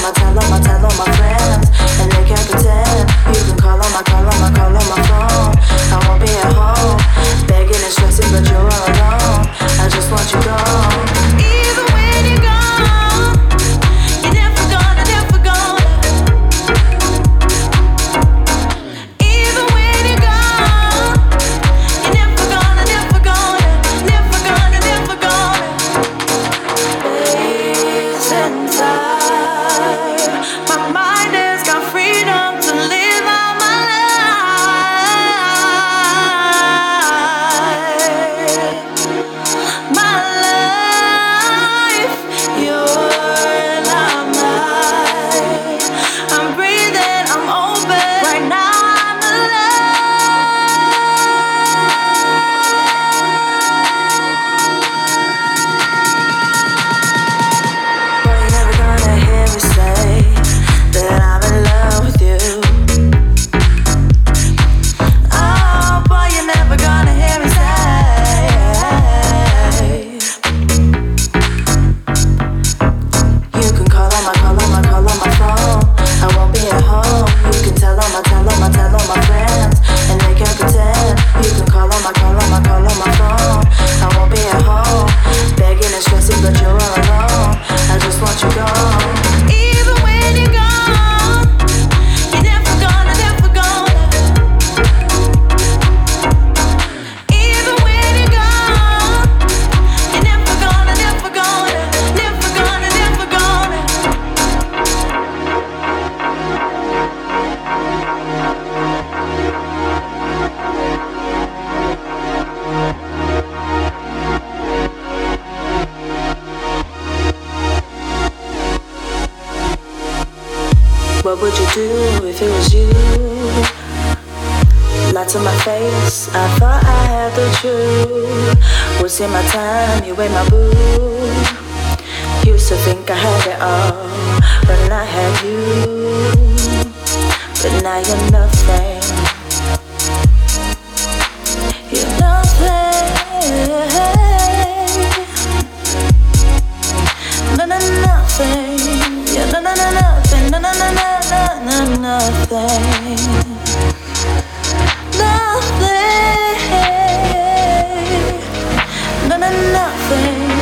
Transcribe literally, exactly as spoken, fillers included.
them, I tell them, I tell all my friends, and they can't pretend. You can call on my, call on my, call on my phone. I won't be at home, begging and stressing, but you're all alone. I just want you gone. Even when you're gone, you're never gonna, never gonna. Even when you're gone, you're never gonna, never gonna, never gonna, never gonna. Days and time, my mind has got freedom to live out my life. My life, you're not mine. I'm breathing, I'm open. Right now I'm Boy, you're never gonna hear me say that I'm in love with you. Oh, boy, you're never gonna hear me say. You can call on my, call on my, call on my phone. I won't be at home. You can tell on my, tell on my, tell on my friends, and they can't pretend. You can call on my, call on my, call on my phone. I won't be at home, begging and stressing, but you're all alone. I just want you gone. Even when you're gone, you're never gonna, never gonna. Even when you're gone, you're never gonna, never gonna, never gonna, never gonna. What would you do if it was you? Lied to my face, I thought I had the truth. Wasting my time, you ain't my boo. Used to think I had it all when I had you, but now you're nothing. You're nothing. No, no, nothing. Yeah, no, no, no, nothing. No, no, no, no, no, no, nothing. Nothing. No, no, nothing.